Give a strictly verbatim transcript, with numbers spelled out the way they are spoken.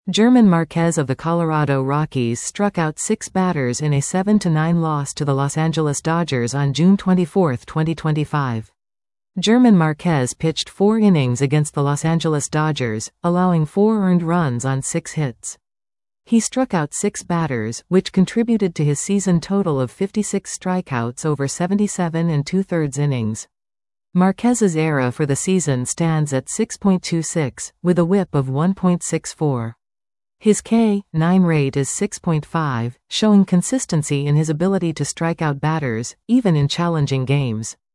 German Marquez of the Colorado Rockies struck out six batters in a seven to nine loss to the Los Angeles Dodgers on June twenty-fourth, twenty twenty-five. German Marquez pitched four innings against the Los Angeles Dodgers, allowing four earned runs on six hits. He struck out six batters, which contributed to his season total of fifty-six strikeouts over seventy-seven and two-thirds innings. Marquez's E R A for the season stands at six point two six, with a whip of one point six four. His K nine rate is six point five, showing consistency in his ability to strike out batters, even in challenging games.